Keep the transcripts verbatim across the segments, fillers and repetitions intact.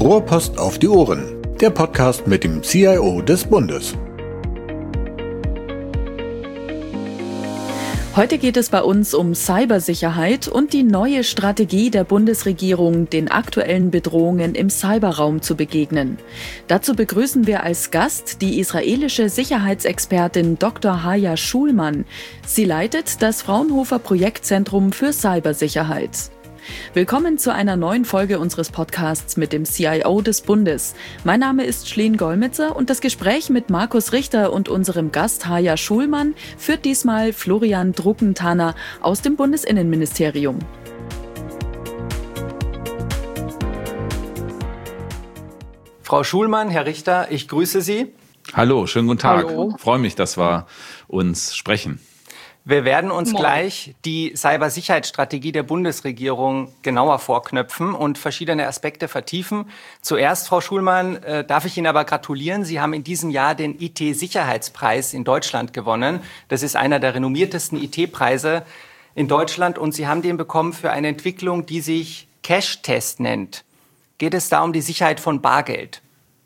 Rohrpost auf die Ohren, der Podcast mit dem C I O des Bundes. Heute geht es bei uns um Cybersicherheit und die neue Strategie der Bundesregierung, den aktuellen Bedrohungen im Cyberraum zu begegnen. Dazu begrüßen wir als Gast die israelische Sicherheitsexpertin Doktor Haya Schulman. Sie leitet das Fraunhofer Projektzentrum für Cybersicherheit. Willkommen zu einer neuen Folge unseres Podcasts mit dem C I O des Bundes. Mein Name ist Schleen Golmitzer und das Gespräch mit Markus Richter und unserem Gast Haya Schulman führt diesmal Florian Druckenthaler aus dem Bundesinnenministerium. Frau Schulman, Herr Richter, ich grüße Sie. Hallo, schönen guten Tag. Hallo. Ich freue mich, dass wir uns sprechen. Wir werden uns Moin. gleich die Cybersicherheitsstrategie der Bundesregierung genauer vorknöpfen und verschiedene Aspekte vertiefen. Zuerst, Frau Schulman, äh, darf ich Ihnen aber gratulieren. Sie haben in diesem Jahr den I T-Sicherheitspreis in Deutschland gewonnen. Das ist einer der renommiertesten I T-Preise in Deutschland und Sie haben den bekommen für eine Entwicklung, die sich Cash-Test nennt. Geht es da um die Sicherheit von Bargeld?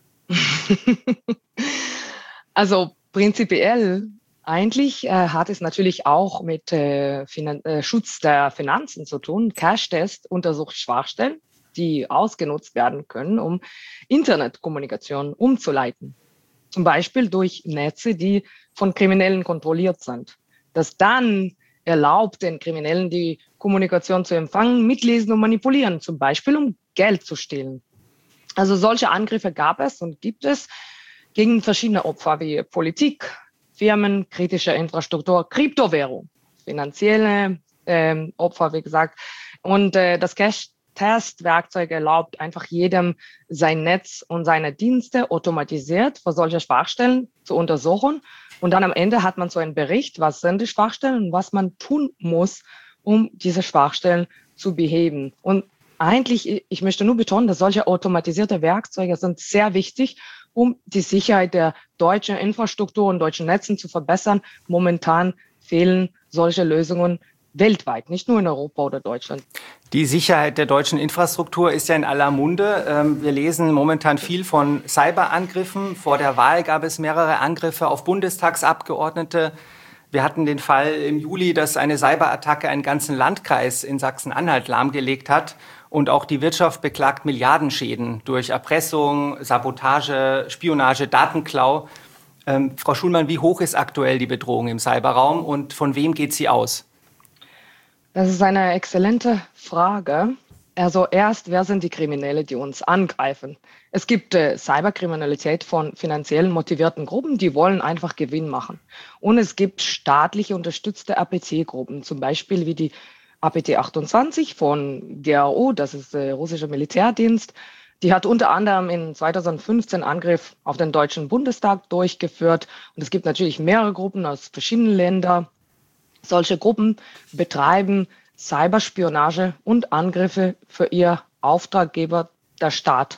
Also prinzipiell Eigentlich äh, hat es natürlich auch mit äh, Finan- äh, Schutz der Finanzen zu tun. Cash-Test untersucht Schwachstellen, die ausgenutzt werden können, um Internetkommunikation umzuleiten. Zum Beispiel durch Netze, die von Kriminellen kontrolliert sind. Das dann erlaubt den Kriminellen, die Kommunikation zu empfangen, mitlesen und manipulieren, zum Beispiel um Geld zu stehlen. Also solche Angriffe gab es und gibt es gegen verschiedene Opfer wie Politik, Firmen, kritische Infrastruktur, Kryptowährung, finanzielle ähm, Opfer, wie gesagt. Und äh, das Cash-Test-Werkzeug erlaubt einfach jedem, sein Netz und seine Dienste automatisiert für solche Schwachstellen zu untersuchen. Und dann am Ende hat man so einen Bericht, was sind die Schwachstellen und was man tun muss, um diese Schwachstellen zu beheben. Und eigentlich, ich möchte nur betonen, dass solche automatisierte Werkzeuge sind sehr wichtig, um die Sicherheit der deutschen Infrastruktur und deutschen Netzen zu verbessern. Momentan fehlen solche Lösungen weltweit, nicht nur in Europa oder Deutschland. Die Sicherheit der deutschen Infrastruktur ist ja in aller Munde. Wir lesen momentan viel von Cyberangriffen. Vor der Wahl gab es mehrere Angriffe auf Bundestagsabgeordnete. Wir hatten den Fall im Juli, dass eine Cyberattacke einen ganzen Landkreis in Sachsen-Anhalt lahmgelegt hat. Und auch die Wirtschaft beklagt Milliardenschäden durch Erpressung, Sabotage, Spionage, Datenklau. Ähm, Frau Schulman, wie hoch ist aktuell die Bedrohung im Cyberraum und von wem geht sie aus? Das ist eine exzellente Frage. Also erst, wer sind die Kriminelle, die uns angreifen? Es gibt äh, Cyberkriminalität von finanziell motivierten Gruppen, die wollen einfach Gewinn machen. Und es gibt staatlich unterstützte A P T-Gruppen, zum Beispiel wie die A P T achtundzwanzig von G R U, das ist der russische Militärdienst. Die hat unter anderem in zweitausendfünfzehn Angriff auf den Deutschen Bundestag durchgeführt. Und es gibt natürlich mehrere Gruppen aus verschiedenen Ländern. Solche Gruppen betreiben Cyberspionage und Angriffe für ihr Auftraggeber, der Staat.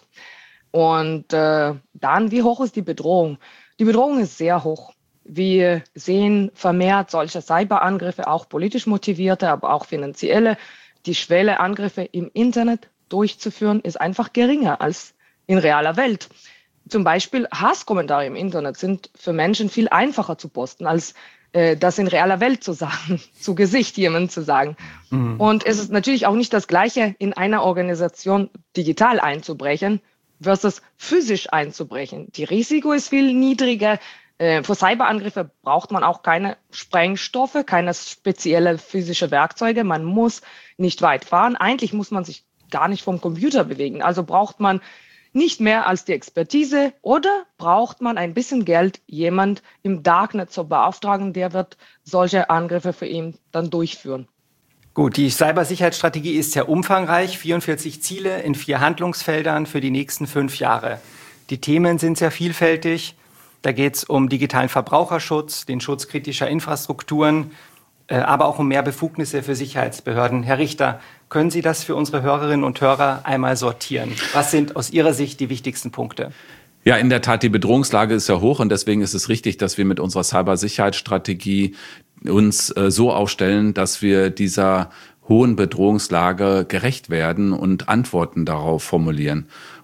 Und äh, dann, wie hoch ist die Bedrohung? Die Bedrohung ist sehr hoch. Wir sehen vermehrt solche Cyberangriffe, auch politisch motivierte, aber auch finanzielle. Die Schwelle, Angriffe im Internet durchzuführen, ist einfach geringer als in realer Welt. Zum Beispiel Hasskommentare im Internet sind für Menschen viel einfacher zu posten, als äh, das in realer Welt zu sagen, zu Gesicht jemandem zu sagen. Mhm. Und es ist natürlich auch nicht das Gleiche, in einer Organisation digital einzubrechen versus physisch einzubrechen. Die Risiko ist viel niedriger. Äh, für Cyberangriffe braucht man auch keine Sprengstoffe, keine spezielle physische Werkzeuge. Man muss nicht weit fahren. Eigentlich muss man sich gar nicht vom Computer bewegen. Also braucht man nicht mehr als die Expertise oder braucht man ein bisschen Geld, jemand im Darknet zu beauftragen, der wird solche Angriffe für ihn dann durchführen. Gut, die Cybersicherheitsstrategie ist sehr umfangreich, vierundvierzig Ziele in vier Handlungsfeldern für die nächsten fünf Jahre. Die Themen sind sehr vielfältig. Da geht es um digitalen Verbraucherschutz, den Schutz kritischer Infrastrukturen, äh, aber auch um mehr Befugnisse für Sicherheitsbehörden. Herr Richter, können Sie das für unsere Hörerinnen und Hörer einmal sortieren? Was sind aus Ihrer Sicht die wichtigsten Punkte? Ja, in der Tat, die Bedrohungslage ist ja hoch und deswegen ist es richtig, dass wir mit unserer Cybersicherheitsstrategie uns äh, so aufstellen, dass wir dieser hohen Bedrohungslage gerecht werden und Antworten darauf formulieren.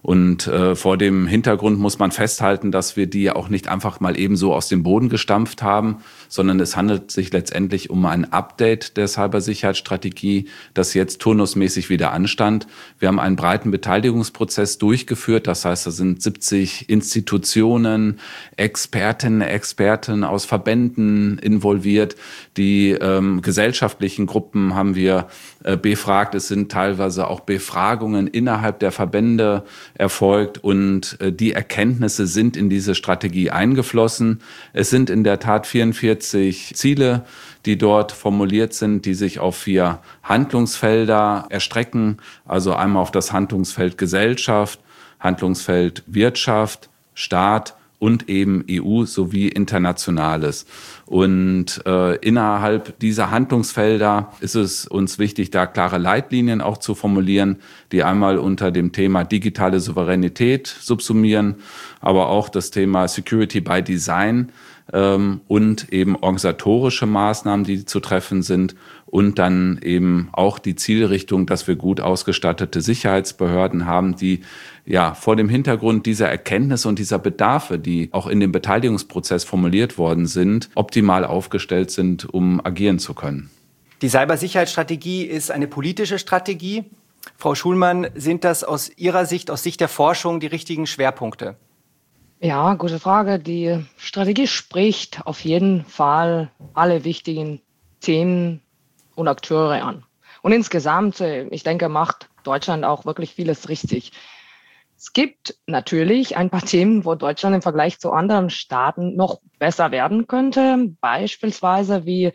Und äh, vor dem Hintergrund muss man festhalten, dass wir die auch nicht einfach mal ebenso aus dem Boden gestampft haben, sondern es handelt sich letztendlich um ein Update der Cybersicherheitsstrategie, das jetzt turnusmäßig wieder anstand. Wir haben einen breiten Beteiligungsprozess durchgeführt. Das heißt, da sind siebzig Institutionen, Expertinnen, Experten aus Verbänden involviert. Die ähm, gesellschaftlichen Gruppen haben wir äh, befragt. Es sind teilweise auch Befragungen innerhalb der Verbände erfolgt und äh, die Erkenntnisse sind in diese Strategie eingeflossen. Es sind in der Tat vierundvierzig Ziele, die dort formuliert sind, die sich auf vier Handlungsfelder erstrecken. Also einmal auf das Handlungsfeld Gesellschaft, Handlungsfeld Wirtschaft, Staat und eben E U sowie Internationales. Und äh, innerhalb dieser Handlungsfelder ist es uns wichtig, da klare Leitlinien auch zu formulieren, die einmal unter dem Thema digitale Souveränität subsumieren, aber auch das Thema Security by Design ähm, und eben organisatorische Maßnahmen, die zu treffen sind und dann eben auch die Zielrichtung, dass wir gut ausgestattete Sicherheitsbehörden haben, die ja vor dem Hintergrund dieser Erkenntnisse und dieser Bedarfe, die auch in dem Beteiligungsprozess formuliert worden sind, optimal aufgestellt sind, um agieren zu können. Die Cybersicherheitsstrategie ist eine politische Strategie. Frau Schulmann, sind das aus Ihrer Sicht, aus Sicht der Forschung, die richtigen Schwerpunkte? Ja, gute Frage. Die Strategie spricht auf jeden Fall alle wichtigen Themen und Akteure an. Und insgesamt, ich denke, macht Deutschland auch wirklich vieles richtig. Es gibt natürlich ein paar Themen, wo Deutschland im Vergleich zu anderen Staaten noch besser werden könnte. Beispielsweise wie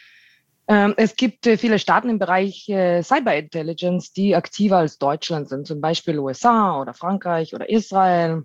ähm, es gibt äh, viele Staaten im Bereich äh, Cyberintelligence, die aktiver als Deutschland sind, zum Beispiel U S A oder Frankreich oder Israel.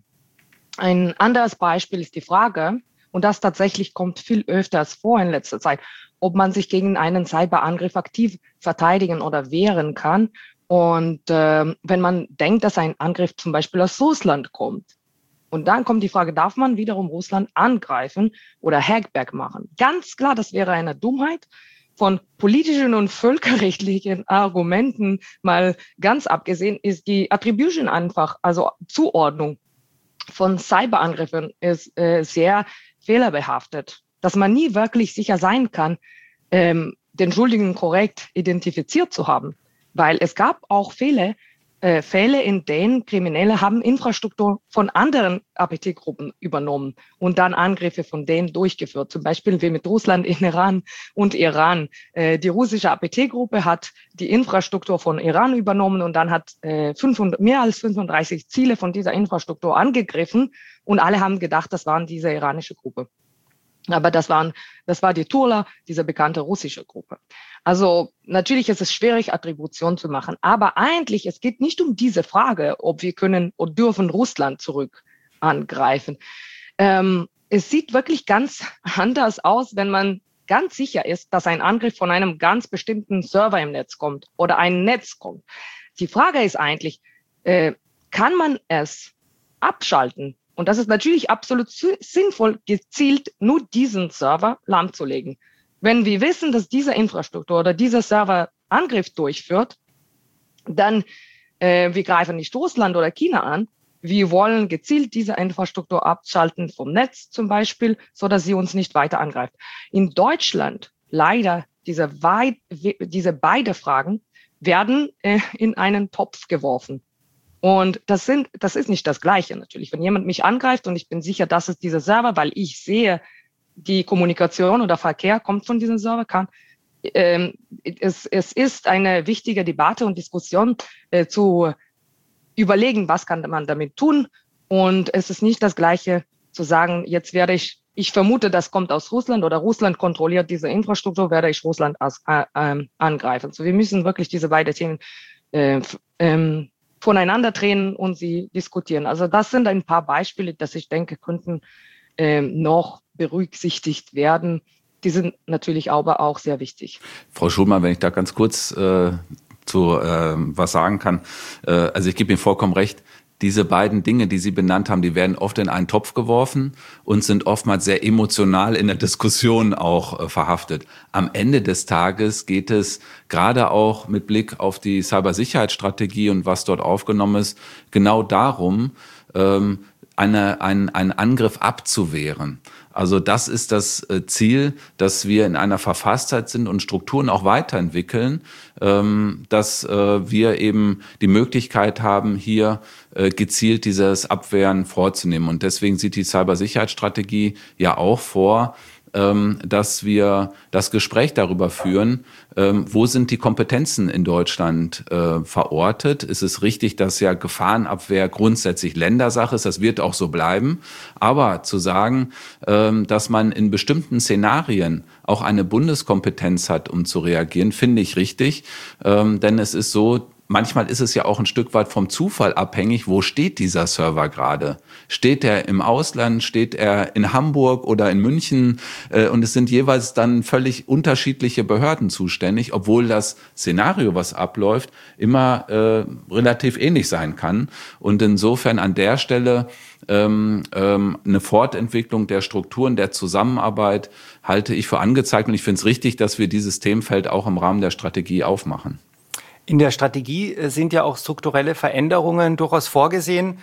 Ein anderes Beispiel ist die Frage, und das tatsächlich kommt viel öfters vor in letzter Zeit, ob man sich gegen einen Cyberangriff aktiv verteidigen oder wehren kann. Und äh, wenn man denkt, dass ein Angriff zum Beispiel aus Russland kommt, und dann kommt die Frage, darf man wiederum Russland angreifen oder Hackback machen? Ganz klar, das wäre eine Dummheit. Von politischen und völkerrechtlichen Argumenten mal ganz abgesehen, ist die Attribution einfach, also Zuordnung von Cyberangriffen ist äh, sehr fehlerbehaftet, dass man nie wirklich sicher sein kann, ähm, den Schuldigen korrekt identifiziert zu haben. Weil es gab auch Fälle, äh, Fälle, in denen Kriminelle haben Infrastruktur von anderen A P T-Gruppen übernommen und dann Angriffe von denen durchgeführt. Zum Beispiel wie mit Russland, in Iran und Iran. Äh, die russische A P T-Gruppe hat die Infrastruktur von Iran übernommen und dann hat äh, fünfhundert, mehr als fünfunddreißig Ziele von dieser Infrastruktur angegriffen und alle haben gedacht, das waren diese iranische Gruppe. Aber das waren, das war die Turla, diese bekannte russische Gruppe. Also natürlich ist es schwierig, Attribution zu machen. Aber eigentlich, es geht nicht um diese Frage, ob wir können oder dürfen Russland zurück angreifen. Ähm, es sieht wirklich ganz anders aus, wenn man ganz sicher ist, dass ein Angriff von einem ganz bestimmten Server im Netz kommt oder ein Netz kommt. Die Frage ist eigentlich, äh, kann man es abschalten? Und das ist natürlich absolut sinnvoll, gezielt nur diesen Server lahmzulegen. Wenn wir wissen, dass diese Infrastruktur oder dieser Server Angriff durchführt, dann äh, wir greifen nicht Russland oder China an. Wir wollen gezielt diese Infrastruktur abschalten vom Netz zum Beispiel, so dass sie uns nicht weiter angreift. In Deutschland leider diese, weit, diese beide Fragen werden äh, in einen Topf geworfen. Und das sind, das ist nicht das Gleiche natürlich. Wenn jemand mich angreift und ich bin sicher, das ist dieser Server, weil ich sehe, die Kommunikation oder Verkehr kommt von diesem Server, kann, ähm, es, es ist eine wichtige Debatte und Diskussion äh, zu überlegen, was kann man damit tun. Und es ist nicht das Gleiche zu sagen, jetzt werde ich, ich vermute, das kommt aus Russland oder Russland kontrolliert diese Infrastruktur, werde ich Russland als, äh, äh, angreifen. So, wir müssen wirklich diese beiden Themen äh, ähm, voneinander trennen und sie diskutieren. Also das sind ein paar Beispiele, dass ich denke, könnten ähm, noch berücksichtigt werden. Die sind natürlich aber auch sehr wichtig. Frau Schulmann, wenn ich da ganz kurz äh, zu äh, was sagen kann. Äh, also ich gebe Ihnen vollkommen recht. diese beiden Dinge, die Sie benannt haben, die werden oft in einen Topf geworfen und sind oftmals sehr emotional in der Diskussion auch äh, verhaftet. Am Ende des Tages geht es gerade auch mit Blick auf die Cybersicherheitsstrategie und was dort aufgenommen ist, genau darum, ähm, eine, ein, einen Angriff abzuwehren. Also das ist das Ziel, dass wir in einer Verfasstheit sind und Strukturen auch weiterentwickeln, dass wir eben die Möglichkeit haben, hier gezielt dieses Abwehren vorzunehmen. Und deswegen sieht die Cybersicherheitsstrategie ja auch vor, dass wir das Gespräch darüber führen, wo sind die Kompetenzen in Deutschland verortet. Ist es richtig, dass ja Gefahrenabwehr grundsätzlich Ländersache ist, das wird auch so bleiben. Aber zu sagen, dass man in bestimmten Szenarien auch eine Bundeskompetenz hat, um zu reagieren, finde ich richtig. Denn es ist so, manchmal ist es ja auch ein Stück weit vom Zufall abhängig, wo steht dieser Server gerade? Steht er im Ausland, steht er in Hamburg oder in München? Und es sind jeweils dann völlig unterschiedliche Behörden zuständig, obwohl das Szenario, was abläuft, immer äh, relativ ähnlich sein kann. Und insofern an der Stelle ähm, ähm, eine Fortentwicklung der Strukturen, der Zusammenarbeit halte ich für angezeigt. Und ich finde es richtig, dass wir dieses Themenfeld auch im Rahmen der Strategie aufmachen. In der Strategie sind ja auch strukturelle Veränderungen durchaus vorgesehen.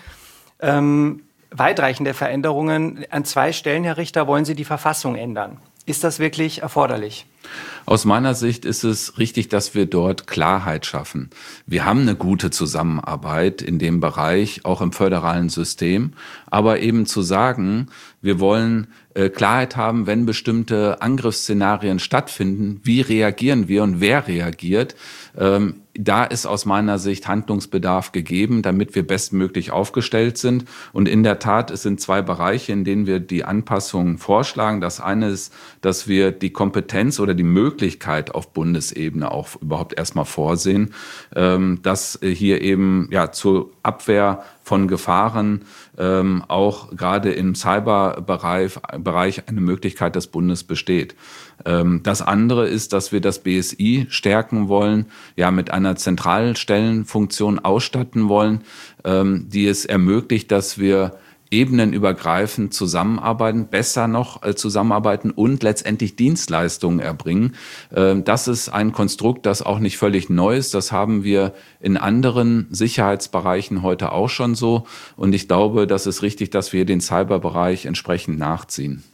Ähm, weitreichende Veränderungen. An zwei Stellen, Herr Richter, wollen Sie die Verfassung ändern. Ist das wirklich erforderlich? Aus meiner Sicht ist es richtig, dass wir dort Klarheit schaffen. Wir haben eine gute Zusammenarbeit in dem Bereich, auch im föderalen System. Aber eben zu sagen, wir wollen äh, Klarheit haben, wenn bestimmte Angriffsszenarien stattfinden, wie reagieren wir und wer reagiert, ähm, da ist aus meiner Sicht Handlungsbedarf gegeben, damit wir bestmöglich aufgestellt sind. Und in der Tat, es sind zwei Bereiche, in denen wir die Anpassungen vorschlagen. Das eine ist, dass wir die Kompetenz oder die Möglichkeit auf Bundesebene auch überhaupt erstmal vorsehen, ähm, dass hier eben ja zur Abwehr von Gefahren ähm, auch gerade im Cyberbereich Bereich eine Möglichkeit des Bundes besteht. Ähm, das andere ist, dass wir das B S I stärken wollen, ja mit einer Zentralstellenfunktion ausstatten wollen, ähm, die es ermöglicht, dass wir ebenenübergreifend zusammenarbeiten, besser noch äh, zusammenarbeiten und letztendlich Dienstleistungen erbringen. Ähm, das ist ein Konstrukt, das auch nicht völlig neu ist. Das haben wir in anderen Sicherheitsbereichen heute auch schon so. Und ich glaube, das ist richtig, dass wir den Cyberbereich entsprechend nachziehen.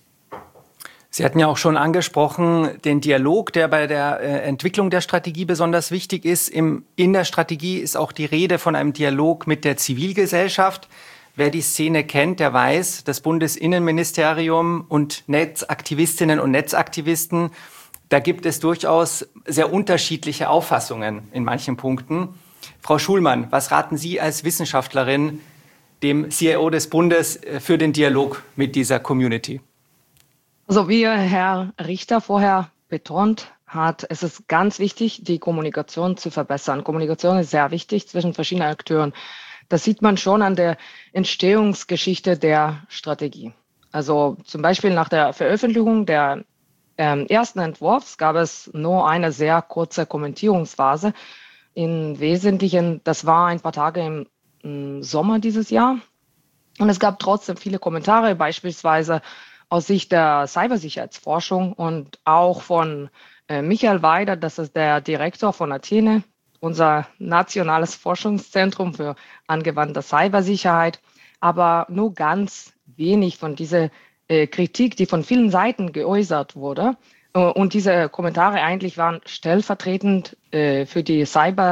Sie hatten ja auch schon angesprochen, den Dialog, der bei der äh, Entwicklung der Strategie besonders wichtig ist. Im, in der Strategie ist auch die Rede von einem Dialog mit der Zivilgesellschaft. Wer die Szene kennt, der weiß, das Bundesinnenministerium und Netzaktivistinnen und Netzaktivisten, da gibt es durchaus sehr unterschiedliche Auffassungen in manchen Punkten. Frau Schulmann, was raten Sie als Wissenschaftlerin dem C I O des Bundes für den Dialog mit dieser Community? Also wie Herr Richter vorher betont hat, es ist ganz wichtig, die Kommunikation zu verbessern. Kommunikation ist sehr wichtig zwischen verschiedenen Akteuren. Das sieht man schon an der Entstehungsgeschichte der Strategie. Also zum Beispiel nach der Veröffentlichung der ähm, ersten Entwurfs gab es nur eine sehr kurze Kommentierungsphase. Im Wesentlichen, das war ein paar Tage im, im Sommer dieses Jahr. Und es gab trotzdem viele Kommentare, beispielsweise aus Sicht der Cybersicherheitsforschung und auch von äh, Michael Weider, das ist der Direktor von Athene, unser nationales Forschungszentrum für angewandte Cybersicherheit, aber nur ganz wenig von dieser äh, Kritik, die von vielen Seiten geäußert wurde. Äh, und diese Kommentare eigentlich waren stellvertretend äh, für die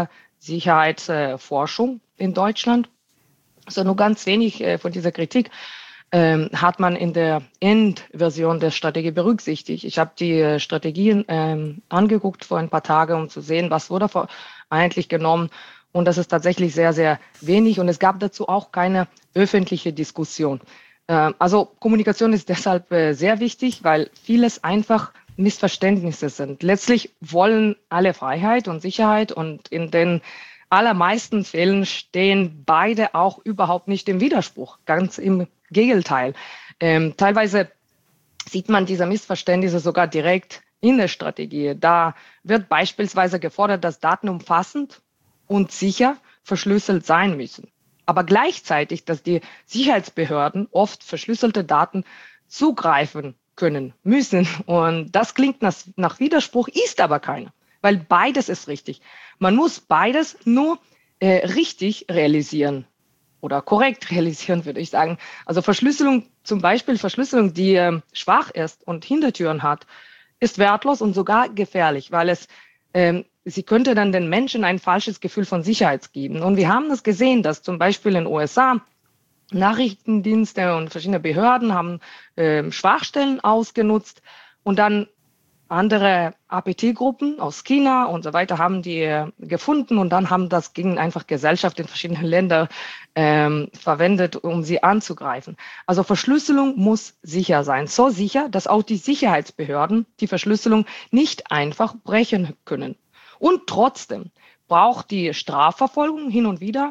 Cybersicherheitsforschung äh, in Deutschland. Also nur ganz wenig äh, von dieser Kritik ähm, hat man in der Endversion der Strategie berücksichtigt. Ich habe die äh, Strategien ähm, angeguckt vor ein paar Tagen, um zu sehen, was wurde vor eigentlich genommen. Und das ist tatsächlich sehr, sehr wenig. Und es gab dazu auch keine öffentliche Diskussion. Äh, also Kommunikation ist deshalb äh, sehr wichtig, weil vieles einfach Missverständnisse sind. Letztlich wollen alle Freiheit und Sicherheit und in den allermeisten Fällen stehen beide auch überhaupt nicht im Widerspruch. Ganz im Gegenteil. Ähm, teilweise sieht man diese Missverständnisse sogar direkt in der Strategie. Da wird beispielsweise gefordert, dass Daten umfassend und sicher verschlüsselt sein müssen. aber gleichzeitig, dass die Sicherheitsbehörden oft verschlüsselte Daten zugreifen können, müssen. Und das klingt nach, nach Widerspruch, ist aber keiner, weil beides ist richtig. Man muss beides nur äh, richtig realisieren oder korrekt realisieren, würde ich sagen. Also Verschlüsselung, zum Beispiel Verschlüsselung, die äh, schwach ist und Hintertüren hat, ist wertlos und sogar gefährlich, weil es ähm, sie könnte dann den Menschen ein falsches Gefühl von Sicherheit geben. Und wir haben das gesehen, dass zum Beispiel in den U S A Nachrichtendienste und verschiedene Behörden haben äh, Schwachstellen ausgenutzt und dann andere A P T-Gruppen aus China und so weiter haben die äh, gefunden und dann haben das gegen einfach Gesellschaft in verschiedenen Ländern ähm, verwendet, um sie anzugreifen. Also Verschlüsselung muss sicher sein, so sicher, dass auch die Sicherheitsbehörden die Verschlüsselung nicht einfach brechen können. Und trotzdem braucht die Strafverfolgung hin und wieder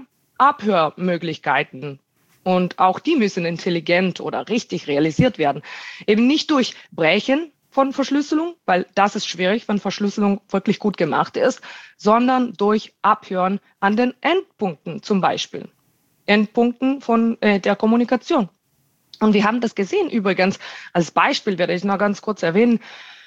Abhörmöglichkeiten. Und auch die müssen intelligent oder richtig realisiert werden. Eben nicht durch Brechen von Verschlüsselung, weil das ist schwierig, wenn Verschlüsselung wirklich gut gemacht ist, sondern durch Abhören an den Endpunkten zum Beispiel. Endpunkten von äh, der Kommunikation. Und wir haben das gesehen übrigens. Als Beispiel werde ich noch ganz kurz erwähnen,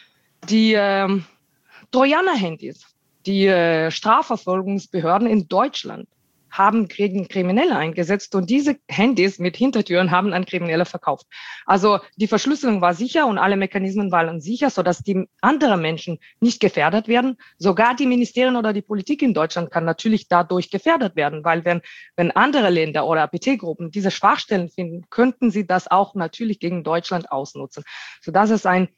die äh, Trojaner-Handys. Die äh, Strafverfolgungsbehörden in Deutschland haben gegen Kriminelle eingesetzt und diese Handys mit Hintertüren haben an Kriminelle verkauft. Also die Verschlüsselung war sicher und alle Mechanismen waren sicher, sodass die anderen Menschen nicht gefährdet werden. Sogar die Ministerien oder die Politik in Deutschland kann natürlich dadurch gefährdet werden, weil wenn, wenn andere Länder oder A P T-Gruppen diese Schwachstellen finden, könnten sie das auch natürlich gegen Deutschland ausnutzen. So, das ist ein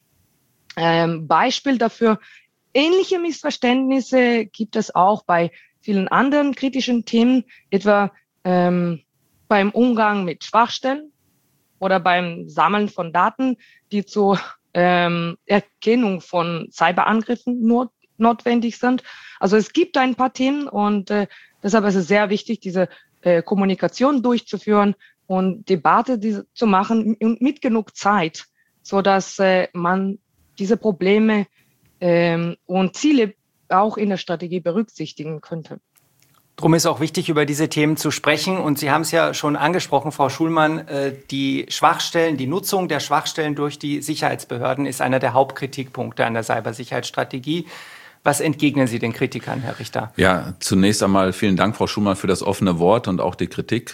ähm, Beispiel dafür. Ähnliche Missverständnisse gibt es auch bei vielen anderen kritischen Themen, etwa ähm, beim Umgang mit Schwachstellen oder beim Sammeln von Daten, die zur ähm, Erkennung von Cyberangriffen not- notwendig sind. Also es gibt ein paar Themen und äh, deshalb ist es sehr wichtig, diese äh, Kommunikation durchzuführen und Debatte diese, zu machen und mit genug Zeit, so dass äh, man diese Probleme ähm, und Ziele auch in der Strategie berücksichtigen könnte. Drum ist auch wichtig, über diese Themen zu sprechen. Und Sie haben es ja schon angesprochen, Frau Schulmann, die Schwachstellen, die Nutzung der Schwachstellen durch die Sicherheitsbehörden ist einer der Hauptkritikpunkte an der Cybersicherheitsstrategie. Was entgegnen Sie den Kritikern, Herr Richter? Ja, zunächst einmal vielen Dank, Frau Schulmann, für das offene Wort und auch die Kritik.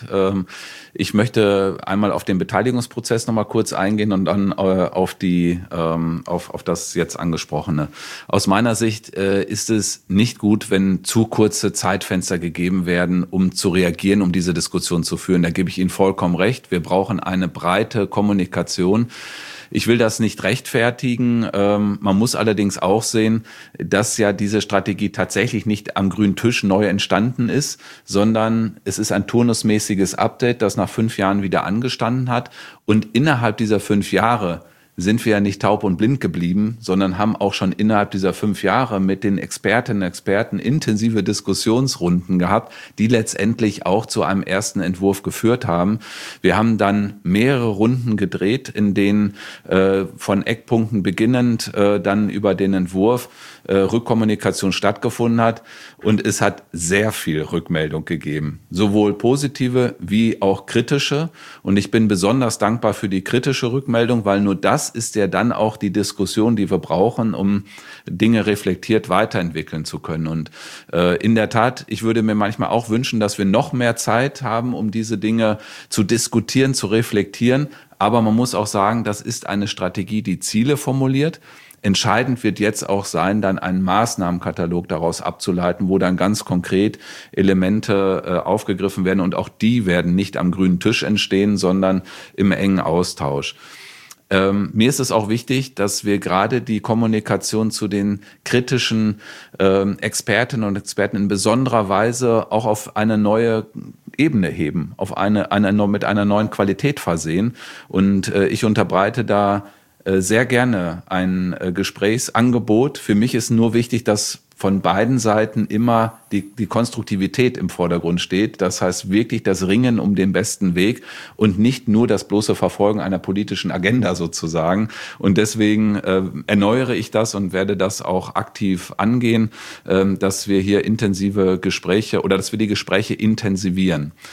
Ich möchte einmal auf den Beteiligungsprozess noch mal kurz eingehen und dann auf die auf auf das jetzt angesprochene. Aus meiner Sicht ist es nicht gut, wenn zu kurze Zeitfenster gegeben werden, um zu reagieren, um diese Diskussion zu führen. Da gebe ich Ihnen vollkommen recht. Wir brauchen eine breite Kommunikation. Ich will das nicht rechtfertigen. Ähm, man muss allerdings auch sehen, dass ja diese Strategie tatsächlich nicht am grünen Tisch neu entstanden ist, sondern es ist ein turnusmäßiges Update, das nach fünf Jahren wieder angestanden hat. Und innerhalb dieser fünf Jahre sind wir ja nicht taub und blind geblieben, sondern haben auch schon innerhalb dieser fünf Jahre mit den Expertinnen und Experten intensive Diskussionsrunden gehabt, die letztendlich auch zu einem ersten Entwurf geführt haben. Wir haben dann mehrere Runden gedreht, in denen äh, von Eckpunkten beginnend äh, dann über den Entwurf äh, Rückkommunikation stattgefunden hat. Und es hat sehr viel Rückmeldung gegeben, sowohl positive wie auch kritische. Und ich bin besonders dankbar für die kritische Rückmeldung, weil nur das ist ja dann auch die Diskussion, die wir brauchen, um Dinge reflektiert weiterentwickeln zu können. Und äh, in der Tat, ich würde mir manchmal auch wünschen, dass wir noch mehr Zeit haben, um diese Dinge zu diskutieren, zu reflektieren. Aber man muss auch sagen, das ist eine Strategie, die Ziele formuliert. Entscheidend wird jetzt auch sein, dann einen Maßnahmenkatalog daraus abzuleiten, wo dann ganz konkret Elemente äh, aufgegriffen werden. Und auch die werden nicht am grünen Tisch entstehen, sondern im engen Austausch. Ähm, mir ist es auch wichtig, dass wir gerade die Kommunikation zu den kritischen ähm, Expertinnen und Experten in besonderer Weise auch auf eine neue Ebene heben, auf eine, eine mit einer neuen Qualität versehen. Und äh, ich unterbreite da äh, sehr gerne ein äh, Gesprächsangebot. Für mich ist nur wichtig, dass von beiden Seiten immer die, die Konstruktivität im Vordergrund steht. Das heißt wirklich das Ringen um den besten Weg und nicht nur das bloße Verfolgen einer politischen Agenda sozusagen. Und deswegen äh, erneuere ich das und werde das auch aktiv angehen, äh, dass wir hier intensive Gespräche oder dass wir die Gespräche intensivieren.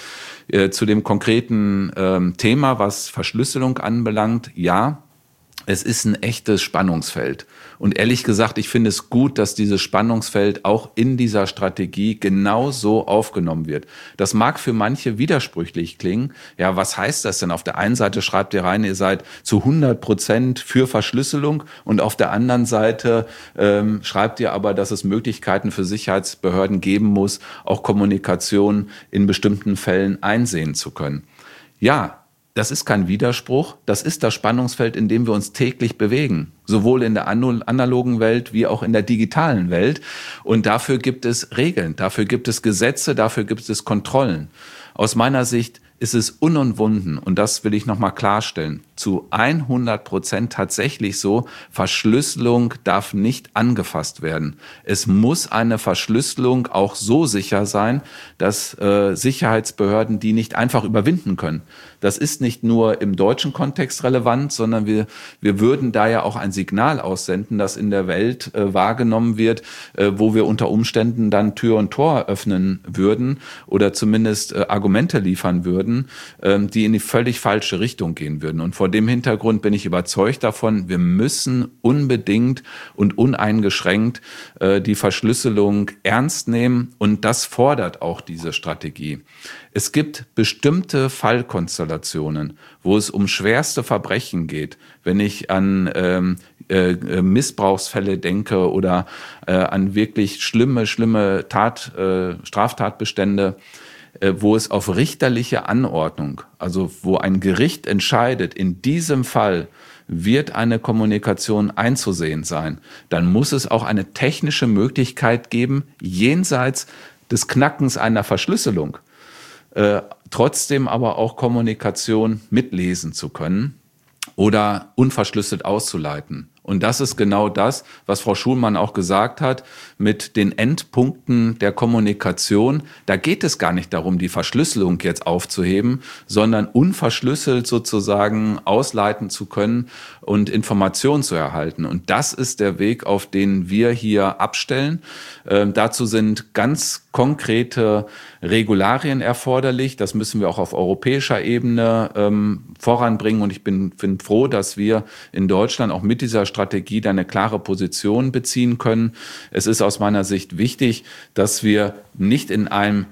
Äh, zu dem konkreten ähm, Thema, was Verschlüsselung anbelangt, ja, es ist ein echtes Spannungsfeld. Und ehrlich gesagt, ich finde es gut, dass dieses Spannungsfeld auch in dieser Strategie genau so aufgenommen wird. Das mag für manche widersprüchlich klingen. Ja, was heißt das denn? Auf der einen Seite schreibt ihr rein, ihr seid zu hundert Prozent für Verschlüsselung und auf der anderen Seite ähm, schreibt ihr aber, dass es Möglichkeiten für Sicherheitsbehörden geben muss, auch Kommunikation in bestimmten Fällen einsehen zu können. Ja, das ist kein Widerspruch, das ist das Spannungsfeld, in dem wir uns täglich bewegen, sowohl in der analogen Welt wie auch in der digitalen Welt. Und dafür gibt es Regeln, dafür gibt es Gesetze, dafür gibt es Kontrollen. Aus meiner Sicht ist es unumwunden, und das will ich nochmal klarstellen, zu hundert Prozent tatsächlich so, Verschlüsselung darf nicht angefasst werden. Es muss eine Verschlüsselung auch so sicher sein, dass äh, Sicherheitsbehörden die nicht einfach überwinden können. Das ist nicht nur im deutschen Kontext relevant, sondern wir, wir würden da ja auch ein Signal aussenden, das in der Welt äh, wahrgenommen wird, äh, wo wir unter Umständen dann Tür und Tor öffnen würden oder zumindest äh, Argumente liefern würden, äh, die in die völlig falsche Richtung gehen würden. Und vor dem Hintergrund bin ich überzeugt davon, wir müssen unbedingt und uneingeschränkt äh, die Verschlüsselung ernst nehmen, und das fordert auch diese Strategie. Es gibt bestimmte Fallkonstellationen, wo es um schwerste Verbrechen geht. Wenn ich an ähm, äh, Missbrauchsfälle denke oder äh, an wirklich schlimme, schlimme Tat, äh, Straftatbestände, äh, wo es auf richterliche Anordnung, also wo ein Gericht entscheidet, in diesem Fall wird eine Kommunikation einzusehen sein, dann muss es auch eine technische Möglichkeit geben, jenseits des Knackens einer Verschlüsselung, Äh, trotzdem aber auch Kommunikation mitlesen zu können oder unverschlüsselt auszuleiten. Und das ist genau das, was Frau Schulmann auch gesagt hat, mit den Endpunkten der Kommunikation. Da geht es gar nicht darum, die Verschlüsselung jetzt aufzuheben, sondern unverschlüsselt sozusagen ausleiten zu können und Informationen zu erhalten. Und das ist der Weg, auf den wir hier abstellen. Ähm, dazu sind ganz konkrete Regularien erforderlich. Das müssen wir auch auf europäischer Ebene ähm, voranbringen. Und ich bin, bin froh, dass wir in Deutschland auch mit dieser Strategie da eine klare Position beziehen können. Es ist aus meiner Sicht wichtig, dass wir nicht in einem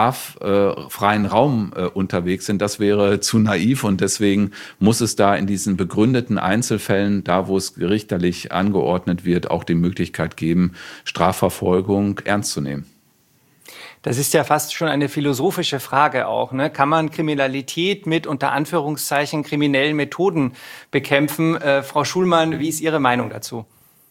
straffreien Raum äh, unterwegs sind. Das wäre zu naiv, und deswegen muss es da in diesen begründeten Einzelfällen, da wo es gerichtlich angeordnet wird, auch die Möglichkeit geben, Strafverfolgung ernst zu nehmen. Das ist ja fast schon eine philosophische Frage auch, ne? Kann man Kriminalität mit unter Anführungszeichen kriminellen Methoden bekämpfen? Äh, Frau Schulmann, wie ist Ihre Meinung dazu?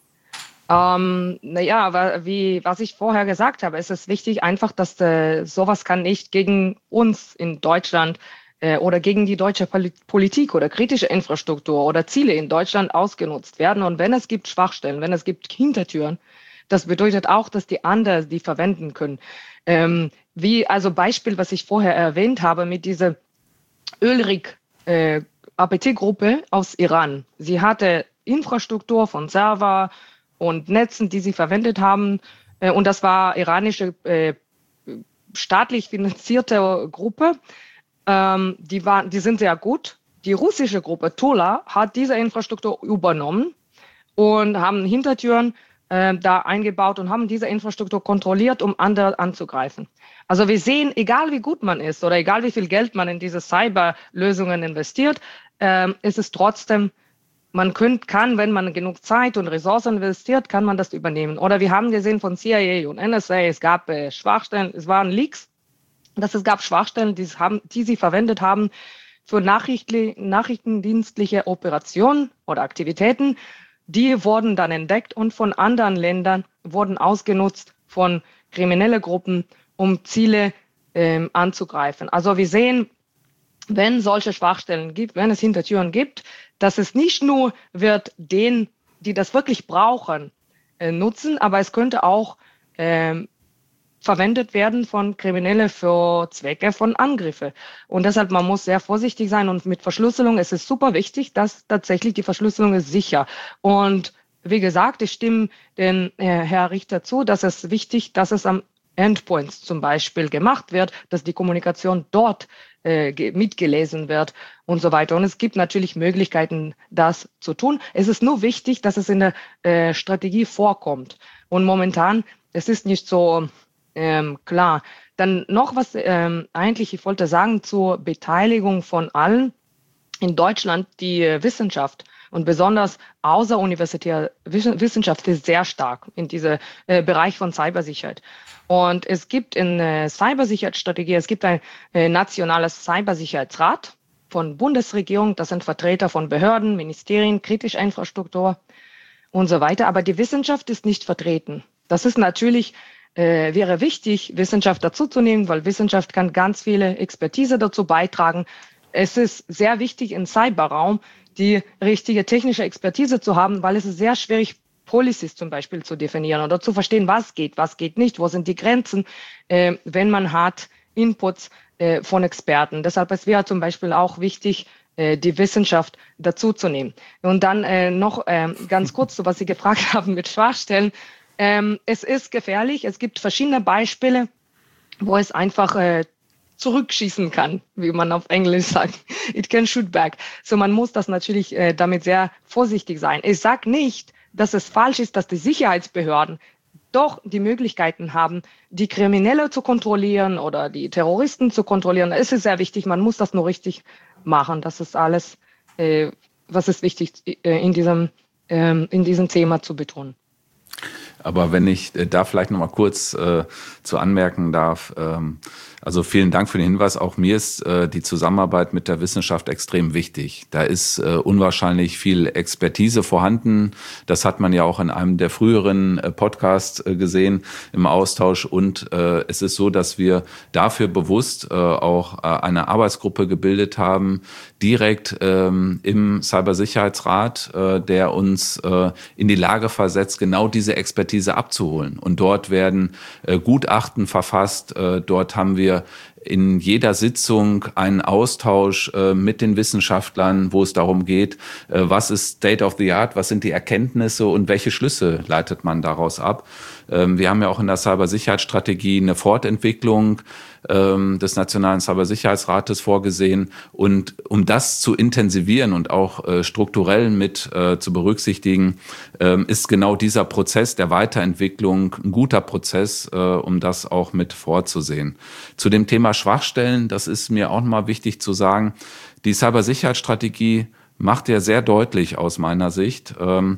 Ähm, naja, wie, was ich vorher gesagt habe, ist es wichtig einfach, dass äh, sowas kann nicht gegen uns in Deutschland äh, oder gegen die deutsche Politik oder kritische Infrastruktur oder Ziele in Deutschland ausgenutzt werden. Und wenn es gibt Schwachstellen, wenn es gibt Hintertüren, das bedeutet auch, dass die anderen die verwenden können. Ähm, wie also Beispiel, was ich vorher erwähnt habe mit dieser Ölrig äh, A P T-Gruppe aus Iran. Sie hatte Infrastruktur von Server und Netzen, die sie verwendet haben. Äh, und das war iranische äh, staatlich finanzierte Gruppe. Ähm, die, waren, die sind sehr gut. Die russische Gruppe Tola hat diese Infrastruktur übernommen und haben Hintertüren äh, da eingebaut und haben diese Infrastruktur kontrolliert, um andere anzugreifen. Also wir sehen, egal wie gut man ist oder egal wie viel Geld man in diese Cyberlösungen investiert, äh, ist es trotzdem, man könnt, kann, wenn man genug Zeit und Ressourcen investiert, kann man das übernehmen. Oder wir haben gesehen von C I A und N S A, es gab äh, Schwachstellen, es waren Leaks, dass es gab Schwachstellen, die, haben, die sie verwendet haben für nachrichtendienstliche Operationen oder Aktivitäten. Die wurden dann entdeckt und von anderen Ländern wurden ausgenutzt von kriminellen Gruppen, um Ziele ähm, anzugreifen. Also wir sehen, wenn solche Schwachstellen gibt, wenn es Hintertüren gibt, dass es nicht nur wird den, die das wirklich brauchen, äh, nutzen, aber es könnte auch ähm, verwendet werden von Kriminellen für Zwecke von Angriffen. Und deshalb, man muss sehr vorsichtig sein. Und mit Verschlüsselung ist es super wichtig, dass tatsächlich die Verschlüsselung ist sicher. Und wie gesagt, ich stimme den äh, Herr Richter zu, dass es wichtig, dass es am Endpoints zum Beispiel gemacht wird, dass die Kommunikation dort äh, mitgelesen wird und so weiter. Und es gibt natürlich Möglichkeiten, das zu tun. Es ist nur wichtig, dass es in der äh, Strategie vorkommt. Und momentan, es ist nicht so ähm, klar. Dann noch was ähm, eigentlich, ich wollte sagen, zur Beteiligung von allen in Deutschland, die äh, Wissenschaft und besonders außeruniversitäre Wissenschaft ist sehr stark in diesem äh, Bereich von Cybersicherheit. Und es gibt in äh, Cybersicherheitsstrategie, es gibt ein äh, nationales Cybersicherheitsrat von Bundesregierung, das sind Vertreter von Behörden, Ministerien, kritischer Infrastruktur und so weiter. Aber die Wissenschaft ist nicht vertreten. Das ist natürlich, äh, wäre wichtig, Wissenschaft dazuzunehmen, weil Wissenschaft kann ganz viele Expertise dazu beitragen. Es ist sehr wichtig im Cyberraum, die richtige technische Expertise zu haben, weil es ist sehr schwierig, Policies zum Beispiel zu definieren oder zu verstehen, was geht, was geht nicht, wo sind die Grenzen, äh, wenn man hat Inputs äh, von Experten. Deshalb es wäre zum Beispiel auch wichtig, äh, die Wissenschaft dazuzunehmen. Und dann äh, noch äh, ganz kurz, so was Sie gefragt haben mit Schwachstellen. Ähm, es ist gefährlich. Es gibt verschiedene Beispiele, wo es einfach äh, zurückschießen kann, wie man auf Englisch sagt. It can shoot back. So man muss das natürlich äh, damit sehr vorsichtig sein. Ich sage nicht, dass es falsch ist, dass die Sicherheitsbehörden doch die Möglichkeiten haben, die Kriminelle zu kontrollieren oder die Terroristen zu kontrollieren. Es ist sehr wichtig, man muss das nur richtig machen. Das ist alles, äh, was ist wichtig äh, in diesem, ähm, in diesem Thema zu betonen. Aber wenn ich äh, da vielleicht noch mal kurz äh, zu anmerken darf, ähm, also vielen Dank für den Hinweis. Auch mir ist äh, die Zusammenarbeit mit der Wissenschaft extrem wichtig. Da ist äh, unwahrscheinlich viel Expertise vorhanden. Das hat man ja auch in einem der früheren äh, Podcasts äh, gesehen im Austausch. Und äh, es ist so, dass wir dafür bewusst äh, auch äh, eine Arbeitsgruppe gebildet haben, direkt ähm, im Cybersicherheitsrat, äh, der uns äh, in die Lage versetzt, genau diese Expertise abzuholen. Und dort werden äh, Gutachten verfasst. Äh, dort haben wir in jeder Sitzung einen Austausch äh, mit den Wissenschaftlern, wo es darum geht, äh, was ist State of the Art, was sind die Erkenntnisse und welche Schlüsse leitet man daraus ab. Ähm, wir haben ja auch in der Cybersicherheitsstrategie eine Fortentwicklung ähm, des Nationalen Cybersicherheitsrates vorgesehen. Und um das zu intensivieren und auch äh, strukturell mit äh, zu berücksichtigen, äh, ist genau dieser Prozess der Weiterentwicklung ein guter Prozess, äh, um das auch mit vorzusehen. Zu dem Thema Schwachstellen, das ist mir auch nochmal wichtig zu sagen, die Cybersicherheitsstrategie macht ja sehr deutlich aus meiner Sicht,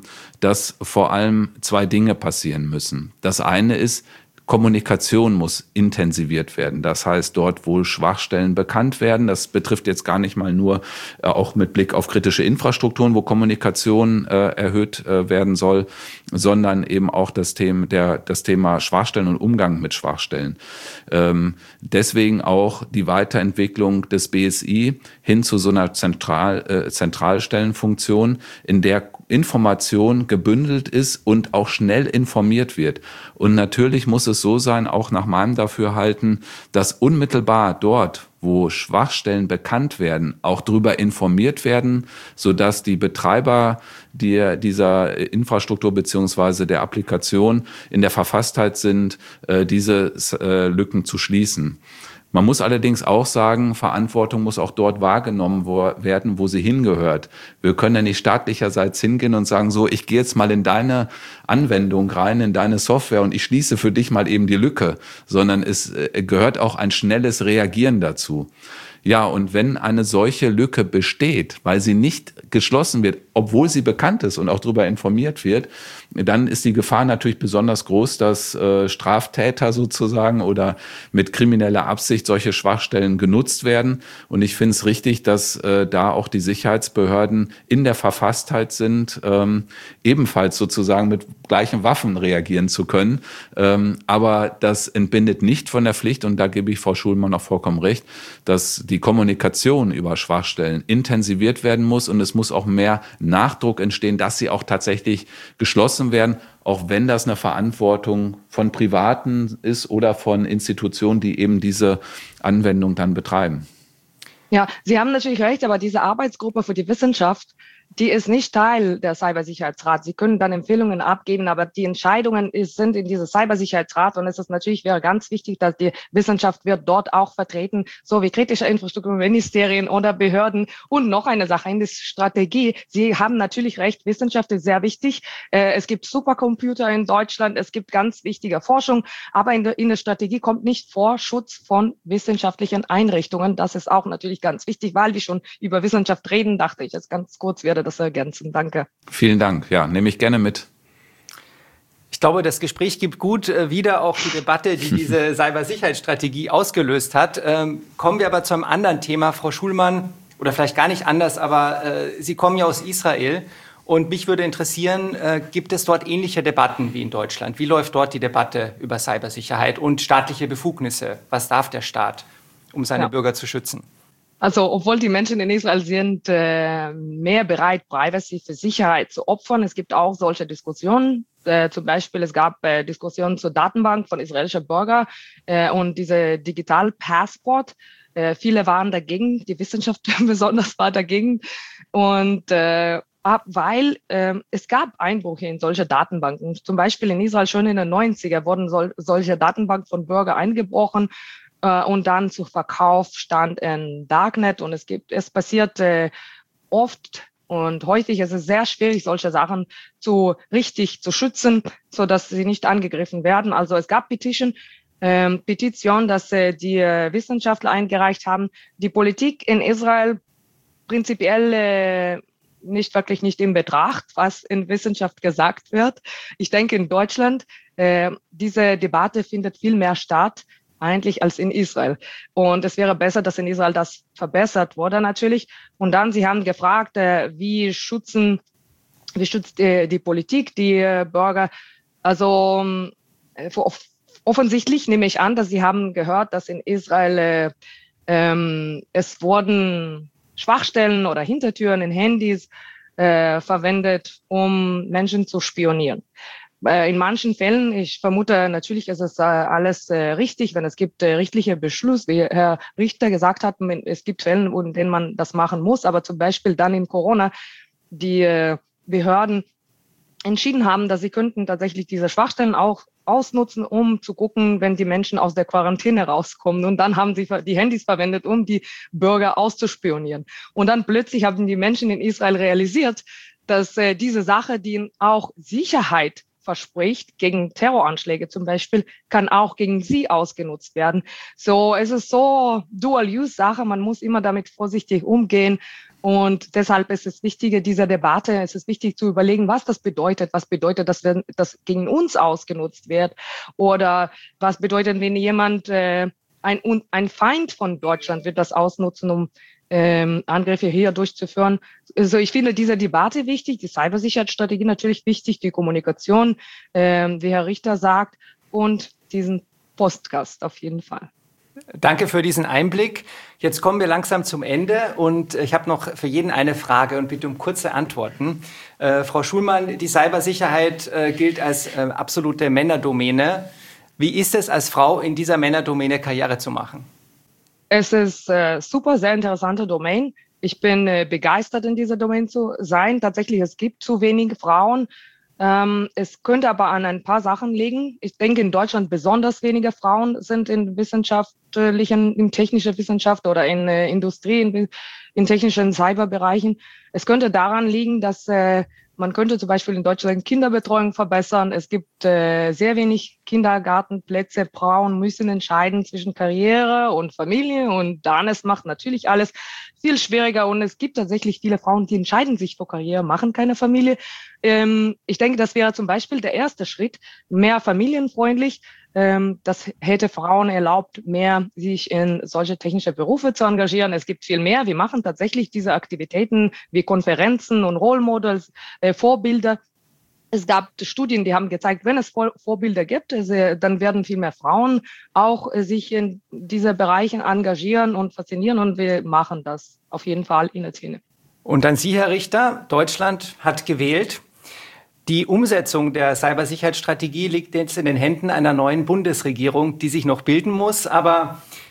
dass vor allem zwei Dinge passieren müssen. Das eine ist, Kommunikation muss intensiviert werden. Das heißt, dort, wo Schwachstellen bekannt werden, das betrifft jetzt gar nicht mal nur äh, auch mit Blick auf kritische Infrastrukturen, wo Kommunikation äh, erhöht äh, werden soll, sondern eben auch das Thema, der, das Thema Schwachstellen und Umgang mit Schwachstellen. Ähm, deswegen auch die Weiterentwicklung des B S I hin zu so einer Zentral, äh, Zentralstellenfunktion, in der Information gebündelt ist und auch schnell informiert wird. Und natürlich muss es so sein, auch nach meinem Dafürhalten, dass unmittelbar dort, wo Schwachstellen bekannt werden, auch darüber informiert werden, sodass die Betreiber die, dieser Infrastruktur beziehungsweise der Applikation in der Verfasstheit sind, äh, diese äh, Lücken zu schließen. Man muss allerdings auch sagen, Verantwortung muss auch dort wahrgenommen werden, wo sie hingehört. Wir können ja nicht staatlicherseits hingehen und sagen, so, ich gehe jetzt mal in deine Anwendung rein, in deine Software und ich schließe für dich mal eben die Lücke, sondern es gehört auch ein schnelles Reagieren dazu. Ja, und wenn eine solche Lücke besteht, weil sie nicht geschlossen wird, obwohl sie bekannt ist und auch darüber informiert wird, dann ist die Gefahr natürlich besonders groß, dass äh, Straftäter sozusagen oder mit krimineller Absicht solche Schwachstellen genutzt werden. Und ich finde es richtig, dass äh, da auch die Sicherheitsbehörden in der Verfasstheit sind, ähm, ebenfalls sozusagen mit gleichen Waffen reagieren zu können. Ähm, aber das entbindet nicht von der Pflicht, und da gebe ich Frau Schulmann auch vollkommen recht, dass die Kommunikation über Schwachstellen intensiviert werden muss und es muss auch mehr Nachdruck entstehen, dass sie auch tatsächlich geschlossen werden, auch wenn das eine Verantwortung von Privaten ist oder von Institutionen, die eben diese Anwendung dann betreiben. Ja, Sie haben natürlich recht, aber diese Arbeitsgruppe für die Wissenschaft, die ist nicht Teil der Cybersicherheitsrat. Sie können dann Empfehlungen abgeben, aber die Entscheidungen ist, sind in diesem Cybersicherheitsrat und es ist natürlich wäre ganz wichtig, dass die Wissenschaft wird dort auch vertreten, so wie kritische Infrastrukturministerien oder Behörden. Und noch eine Sache in der Strategie. Sie haben natürlich recht, Wissenschaft ist sehr wichtig. Äh, es gibt Supercomputer in Deutschland, es gibt ganz wichtige Forschung, aber in der, in der Strategie kommt nicht vor Schutz von wissenschaftlichen Einrichtungen. Das ist auch natürlich ganz wichtig, weil wir schon über Wissenschaft reden, dachte ich, jetzt ganz kurz werde das ergänzen. Danke. Vielen Dank. Ja, nehme ich gerne mit. Ich glaube, das Gespräch gibt gut äh, wieder auch die Debatte, die diese Cybersicherheitsstrategie ausgelöst hat. Ähm, kommen wir aber zu einem anderen Thema, Frau Schulmann, oder vielleicht gar nicht anders, aber äh, Sie kommen ja aus Israel. Und mich würde interessieren, äh, gibt es dort ähnliche Debatten wie in Deutschland? Wie läuft dort die Debatte über Cybersicherheit und staatliche Befugnisse? Was darf der Staat, um seine ja. Bürger zu schützen? Also, obwohl die Menschen in Israel sind äh, mehr bereit, Privacy für Sicherheit zu opfern. Es gibt auch solche Diskussionen. Äh, zum Beispiel, es gab äh, Diskussionen zur Datenbank von israelischen Bürgern äh, und diese Digital Passport. Äh, viele waren dagegen, die Wissenschaft besonders war dagegen. Und äh, weil äh, es gab Einbrüche in solche Datenbanken. Zum Beispiel in Israel schon in den neunziger wurden sol- solche Datenbanken von Bürgern eingebrochen. Und dann zu Verkauf stand in Darknet und es gibt, es passiert äh, oft und häufig ist es sehr schwierig, solche Sachen zu richtig zu schützen, so dass sie nicht angegriffen werden. Also es gab Petition, ähm, Petition, dass äh, die äh, Wissenschaftler eingereicht haben. Die Politik in Israel prinzipiell äh, nicht wirklich nicht in Betracht, was in Wissenschaft gesagt wird. Ich denke in Deutschland, äh, diese Debatte findet viel mehr statt, eigentlich als in Israel. Und es wäre besser, dass in Israel das verbessert wurde natürlich. Und dann, Sie haben gefragt, äh, wie schützen, wie schützt äh, die Politik die äh, Bürger? Also äh, offensichtlich nehme ich an, dass Sie haben gehört, dass in Israel äh, ähm, es wurden Schwachstellen oder Hintertüren in Handys äh, verwendet, um Menschen zu spionieren. In manchen Fällen, ich vermute, natürlich ist es äh, alles äh, richtig, wenn es gibt äh, richtliche Beschluss, wie Herr Richter gesagt hat, es gibt Fälle, in denen man das machen muss, aber zum Beispiel dann in Corona die äh, Behörden entschieden haben, dass sie könnten tatsächlich diese Schwachstellen auch ausnutzen, um zu gucken, wenn die Menschen aus der Quarantäne rauskommen. Und dann haben sie die Handys verwendet, um die Bürger auszuspionieren. Und dann plötzlich haben die Menschen in Israel realisiert, dass äh, diese Sache, die auch Sicherheit verspricht, gegen Terroranschläge zum Beispiel, kann auch gegen sie ausgenutzt werden. So, es ist so Dual-Use-Sache, man muss immer damit vorsichtig umgehen und deshalb ist es wichtig, diese Debatte, es ist wichtig zu überlegen, was das bedeutet, was bedeutet, dass wenn das gegen uns ausgenutzt wird oder was bedeutet, wenn jemand, äh, ein, ein Feind von Deutschland wird das ausnutzen, um Ähm, Angriffe hier durchzuführen. Also ich finde diese Debatte wichtig, die Cybersicherheitsstrategie natürlich wichtig, die Kommunikation, ähm, wie Herr Richter sagt, und diesen Podcast auf jeden Fall. Danke für diesen Einblick. Jetzt kommen wir langsam zum Ende und ich habe noch für jeden eine Frage und bitte um kurze Antworten. Äh, Frau Schulmann, die Cybersicherheit äh, gilt als äh, absolute Männerdomäne. Wie ist es als Frau in dieser Männerdomäne Karriere zu machen? Es ist äh, super, sehr interessante Domain. Ich bin äh, begeistert, in dieser Domain zu sein. Tatsächlich, es gibt zu wenige Frauen. Ähm, es könnte aber an ein paar Sachen liegen. Ich denke, in Deutschland besonders wenige Frauen sind in wissenschaftlichen, in technischer Wissenschaft oder in äh, Industrie, in, in technischen Cyberbereichen. Es könnte daran liegen, dass äh, man könnte zum Beispiel in Deutschland Kinderbetreuung verbessern. Es gibt äh, sehr wenig Kindergartenplätze. Frauen müssen entscheiden zwischen Karriere und Familie und dann es macht natürlich alles viel schwieriger und es gibt tatsächlich viele Frauen, die entscheiden sich für Karriere, machen keine Familie. Ähm, ich denke, das wäre zum Beispiel der erste Schritt, mehr familienfreundlich. Ähm, das hätte Frauen erlaubt, mehr sich in solche technische Berufe zu engagieren. Es gibt viel mehr. Wir machen tatsächlich diese Aktivitäten wie Konferenzen und Role Models, äh, Vorbilder. Es gab Studien, die haben gezeigt, wenn es Vor- Vorbilder gibt, also, dann werden viel mehr Frauen auch äh, sich in diese Bereiche engagieren und faszinieren und wir machen das auf jeden Fall in der Szene. Und an Sie, Herr Richter, Deutschland hat gewählt. Die Umsetzung der Cybersicherheitsstrategie liegt jetzt in den Händen einer neuen Bundesregierung, die sich noch bilden muss. Aber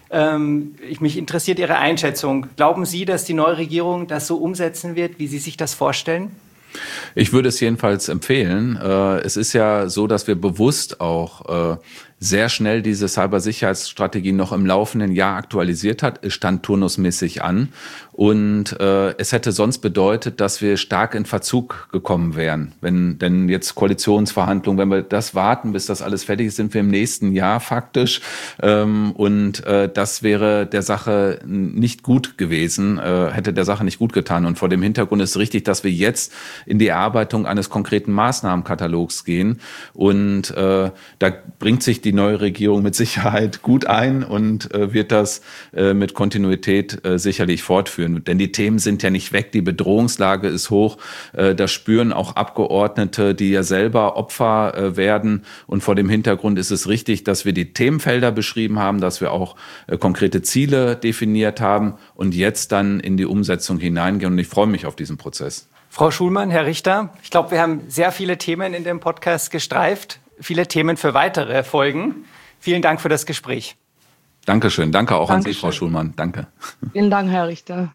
Ähm, ich, mich interessiert Ihre Einschätzung. Glauben Sie, dass die neue Regierung das so umsetzen wird, wie Sie sich das vorstellen? Ich würde es jedenfalls empfehlen. Es ist ja so, dass wir bewusst auch sehr schnell diese Cybersicherheitsstrategie noch im laufenden Jahr aktualisiert hat. Es stand turnusmäßig an. Und äh, es hätte sonst bedeutet, dass wir stark in Verzug gekommen wären. Wenn denn jetzt Koalitionsverhandlungen, wenn wir das warten, bis das alles fertig ist, sind wir im nächsten Jahr faktisch. Ähm, und äh, das wäre der Sache nicht gut gewesen, äh, hätte der Sache nicht gut getan. Und vor dem Hintergrund ist richtig, dass wir jetzt in die Erarbeitung eines konkreten Maßnahmenkatalogs gehen. Und äh, da bringt sich die neue Regierung mit Sicherheit gut ein und äh, wird das äh, mit Kontinuität äh, sicherlich fortführen. Denn die Themen sind ja nicht weg, die Bedrohungslage ist hoch. Äh, das spüren auch Abgeordnete, die ja selber Opfer äh, werden. Und vor dem Hintergrund ist es richtig, dass wir die Themenfelder beschrieben haben, dass wir auch äh, konkrete Ziele definiert haben und jetzt dann in die Umsetzung hineingehen. Und ich freue mich auf diesen Prozess. Frau Schulmann, Herr Richter, ich glaube, wir haben sehr viele Themen in dem Podcast gestreift. Viele Themen für weitere Folgen. Vielen Dank für das Gespräch. Dankeschön. Danke auch Dankeschön. an Sie, Frau Schulmann. Danke. Vielen Dank, Herr Richter.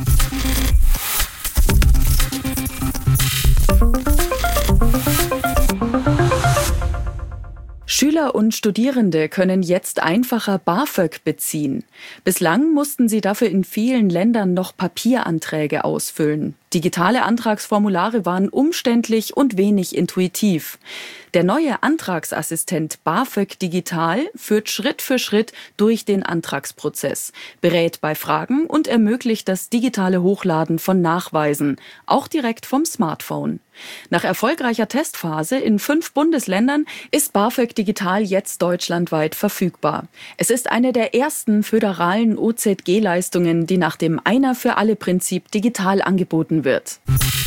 Schüler und Studierende können jetzt einfacher BAföG beziehen. Bislang mussten sie dafür in vielen Ländern noch Papieranträge ausfüllen. Digitale Antragsformulare waren umständlich und wenig intuitiv. Der neue Antragsassistent BAföG Digital führt Schritt für Schritt durch den Antragsprozess, berät bei Fragen und ermöglicht das digitale Hochladen von Nachweisen, auch direkt vom Smartphone. Nach erfolgreicher Testphase in fünf Bundesländern ist BAföG Digital jetzt deutschlandweit verfügbar. Es ist eine der ersten föderalen O Z G-Leistungen, die nach dem Einer-für-alle-Prinzip digital angeboten wird.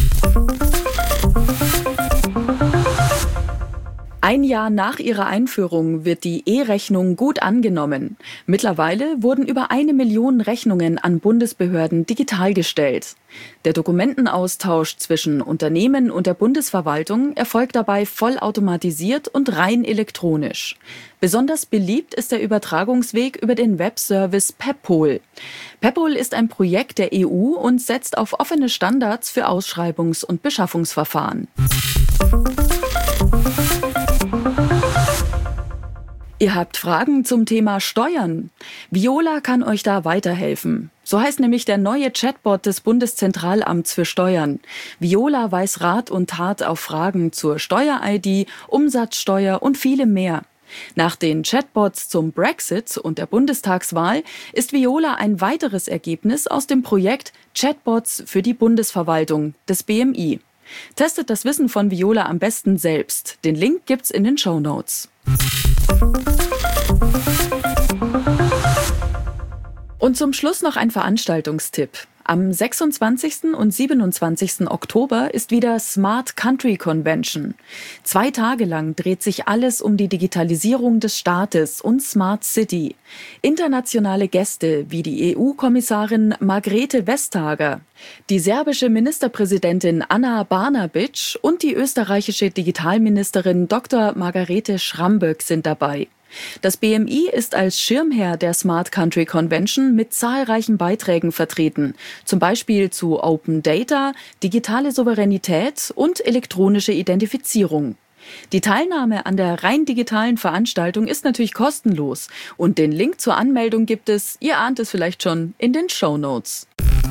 Ein Jahr nach ihrer Einführung wird die E-Rechnung gut angenommen. Mittlerweile wurden über eine Million Rechnungen an Bundesbehörden digital gestellt. Der Dokumentenaustausch zwischen Unternehmen und der Bundesverwaltung erfolgt dabei vollautomatisiert und rein elektronisch. Besonders beliebt ist der Übertragungsweg über den Webservice Peppol. Peppol ist ein Projekt der E U und setzt auf offene Standards für Ausschreibungs- und Beschaffungsverfahren. Ihr habt Fragen zum Thema Steuern? Viola kann euch da weiterhelfen. So heißt nämlich der neue Chatbot des Bundeszentralamts für Steuern. Viola weiß Rat und Tat auf Fragen zur Steuer-I D, Umsatzsteuer und vielem mehr. Nach den Chatbots zum Brexit und der Bundestagswahl ist Viola ein weiteres Ergebnis aus dem Projekt Chatbots für die Bundesverwaltung des B M I. Testet das Wissen von Viola am besten selbst. Den Link gibt's in den Shownotes. Und zum Schluss noch ein Veranstaltungstipp. Am sechsundzwanzigsten und siebenundzwanzigsten Oktober ist wieder Smart Country Convention. Zwei Tage lang dreht sich alles um die Digitalisierung des Staates und Smart City. Internationale Gäste wie die E U-Kommissarin Margrethe Vestager, die serbische Ministerpräsidentin Ana Brnabić und die österreichische Digitalministerin Doktor Margarete Schramböck sind dabei. Das B M I ist als Schirmherr der Smart Country Convention mit zahlreichen Beiträgen vertreten, zum Beispiel zu Open Data, digitale Souveränität und elektronische Identifizierung. Die Teilnahme an der rein digitalen Veranstaltung ist natürlich kostenlos und den Link zur Anmeldung gibt es, ihr ahnt es vielleicht schon, in den Shownotes.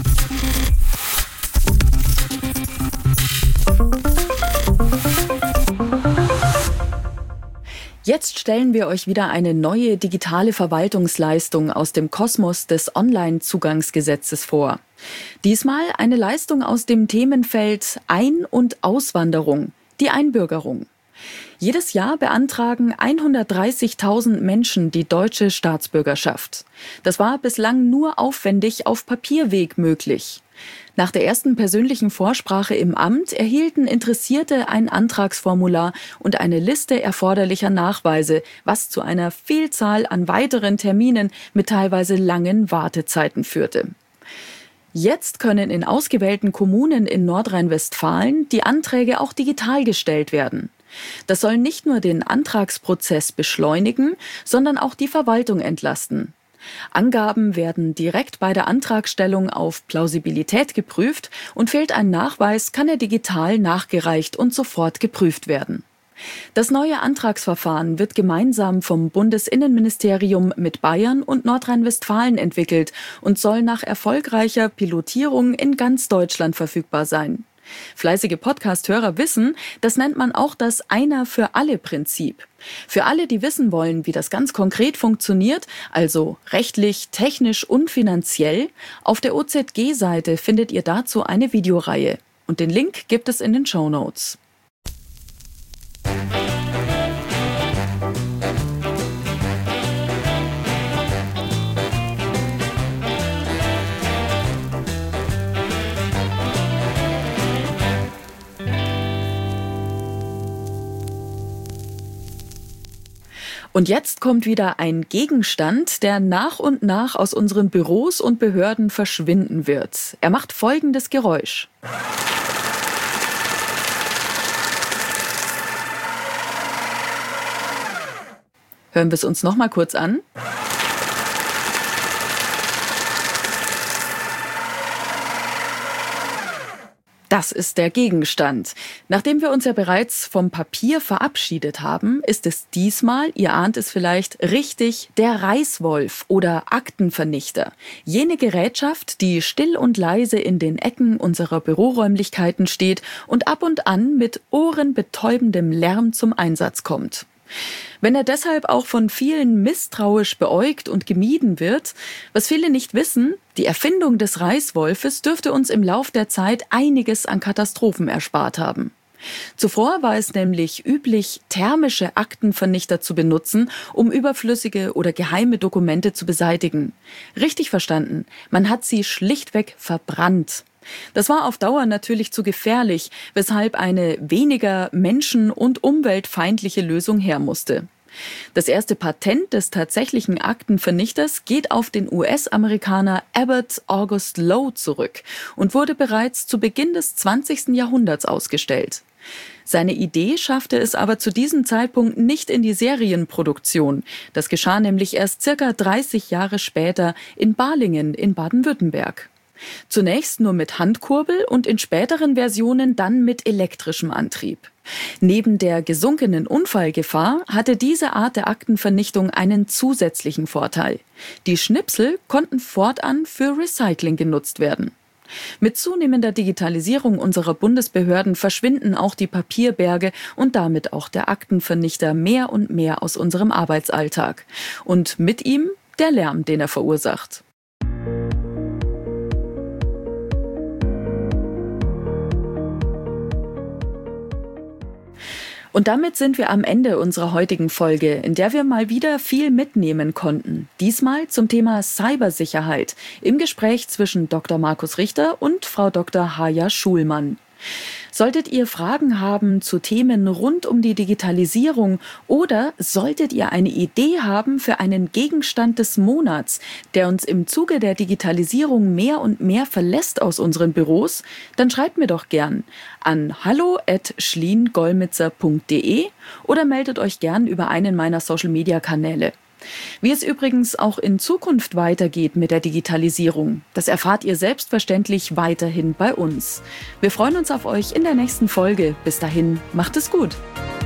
Jetzt stellen wir euch wieder eine neue digitale Verwaltungsleistung aus dem Kosmos des Online-Zugangsgesetzes vor. Diesmal eine Leistung aus dem Themenfeld Ein- und Auswanderung, die Einbürgerung. Jedes Jahr beantragen hundertdreißigtausend Menschen die deutsche Staatsbürgerschaft. Das war bislang nur aufwendig auf Papierweg möglich. Nach der ersten persönlichen Vorsprache im Amt erhielten Interessierte ein Antragsformular und eine Liste erforderlicher Nachweise, was zu einer Vielzahl an weiteren Terminen mit teilweise langen Wartezeiten führte. Jetzt können in ausgewählten Kommunen in Nordrhein-Westfalen die Anträge auch digital gestellt werden. Das soll nicht nur den Antragsprozess beschleunigen, sondern auch die Verwaltung entlasten. Angaben werden direkt bei der Antragstellung auf Plausibilität geprüft und fehlt ein Nachweis, kann er digital nachgereicht und sofort geprüft werden. Das neue Antragsverfahren wird gemeinsam vom Bundesinnenministerium mit Bayern und Nordrhein-Westfalen entwickelt und soll nach erfolgreicher Pilotierung in ganz Deutschland verfügbar sein. Fleißige Podcast-Hörer wissen, das nennt man auch das Einer-für-alle-Prinzip. Für alle, die wissen wollen, wie das ganz konkret funktioniert, also rechtlich, technisch und finanziell, auf der O Z G-Seite findet ihr dazu eine Videoreihe. Und den Link gibt es in den Shownotes. Und jetzt kommt wieder ein Gegenstand, der nach und nach aus unseren Büros und Behörden verschwinden wird. Er macht folgendes Geräusch. Hören wir es uns noch mal kurz an. Das ist der Gegenstand. Nachdem wir uns ja bereits vom Papier verabschiedet haben, ist es diesmal, ihr ahnt es vielleicht, richtig, der Reißwolf oder Aktenvernichter. Jene Gerätschaft, die still und leise in den Ecken unserer Büroräumlichkeiten steht und ab und an mit ohrenbetäubendem Lärm zum Einsatz kommt. Wenn er deshalb auch von vielen misstrauisch beäugt und gemieden wird, was viele nicht wissen, die Erfindung des Reißwolfes dürfte uns im Lauf der Zeit einiges an Katastrophen erspart haben. Zuvor war es nämlich üblich, thermische Aktenvernichter zu benutzen, um überflüssige oder geheime Dokumente zu beseitigen. Richtig verstanden, man hat sie schlichtweg verbrannt. Das war auf Dauer natürlich zu gefährlich, weshalb eine weniger menschen- und umweltfeindliche Lösung her musste. Das erste Patent des tatsächlichen Aktenvernichters geht auf den U S-Amerikaner Abbott August Lowe zurück und wurde bereits zu Beginn des zwanzigsten Jahrhunderts ausgestellt. Seine Idee schaffte es aber zu diesem Zeitpunkt nicht in die Serienproduktion. Das geschah nämlich erst circa dreißig Jahre später in Balingen in Baden-Württemberg. Zunächst nur mit Handkurbel und in späteren Versionen dann mit elektrischem Antrieb. Neben der gesunkenen Unfallgefahr hatte diese Art der Aktenvernichtung einen zusätzlichen Vorteil. Die Schnipsel konnten fortan für Recycling genutzt werden. Mit zunehmender Digitalisierung unserer Bundesbehörden verschwinden auch die Papierberge und damit auch der Aktenvernichter mehr und mehr aus unserem Arbeitsalltag. Und mit ihm der Lärm, den er verursacht. Und damit sind wir am Ende unserer heutigen Folge, in der wir mal wieder viel mitnehmen konnten. Diesmal zum Thema Cybersicherheit im Gespräch zwischen Doktor Markus Richter und Frau Doktor Haja Schulmann. Solltet ihr Fragen haben zu Themen rund um die Digitalisierung oder solltet ihr eine Idee haben für einen Gegenstand des Monats, der uns im Zuge der Digitalisierung mehr und mehr verlässt aus unseren Büros, dann schreibt mir doch gern an hallo at schlien golmitzer punkt de oder meldet euch gern über einen meiner Social-Media-Kanäle. Wie es übrigens auch in Zukunft weitergeht mit der Digitalisierung, das erfahrt ihr selbstverständlich weiterhin bei uns. Wir freuen uns auf euch in der nächsten Folge. Bis dahin, macht es gut!